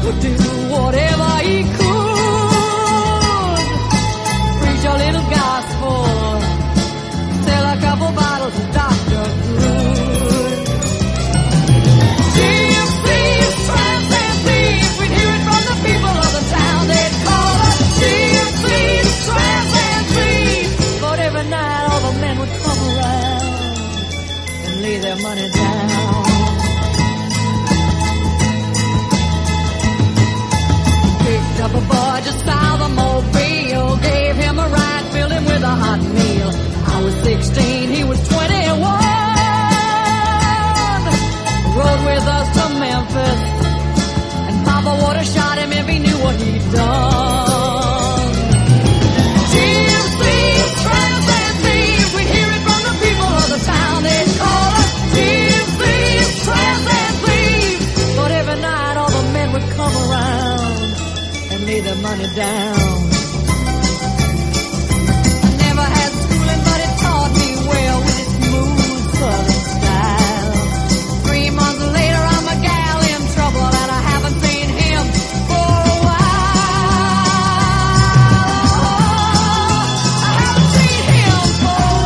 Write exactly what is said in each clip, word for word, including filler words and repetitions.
would do whatever he could. Preach a little gospel, sell a couple bottles of Doctor Good. Gypsies, tramps and thieves, we'd hear it from the people of the town. They'd call us gypsies, tramps and thieves. But every night all the men would come around and lay their money down. Picked up a boy just south of Mobile, gave him a ride, filled him with a hot meal. I was sixteen, he was twenty-one. Rode with us to Memphis, and Papa would have shot him if he knew what he'd done. Gypsies, tramps and thieves, we'd hear it from the people of the town. They'd call us gypsies, tramps and thieves. But every night all the men would come around and lay their money down. I never had schooling, but it taught me well with its smooth southern style. Three months later, I'm a gal in trouble, and I haven't seen him for a while. I haven't seen him for a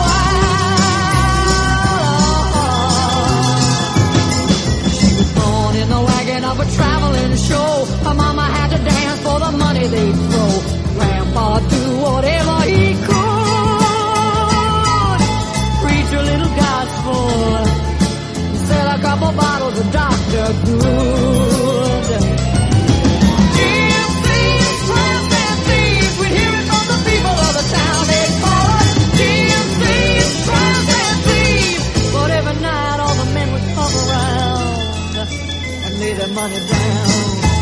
while. She was born in the wagon of a traveling show. Her mama had to dance for the money they'd throw. Grandpa do whatever he could. Preach a little gospel, sell a couple bottles of Doctor Good. Gypsies, tramps and thieves, we'd hear it from the people of the town. They'd call us gypsies, tramps and thieves. But every night all the men would come around and lay their money down.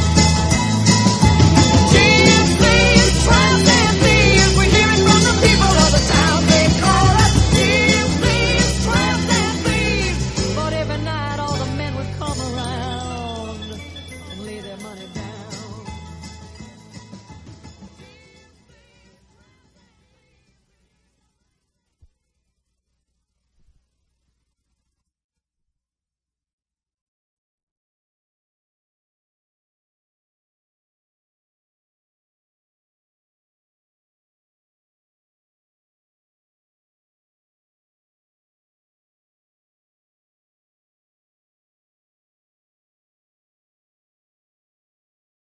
Gypsies, tramps and thieves, we hear it from the people of the town. They call us gypsies, tramps and thieves. But every night all the men would come around and lay their money down.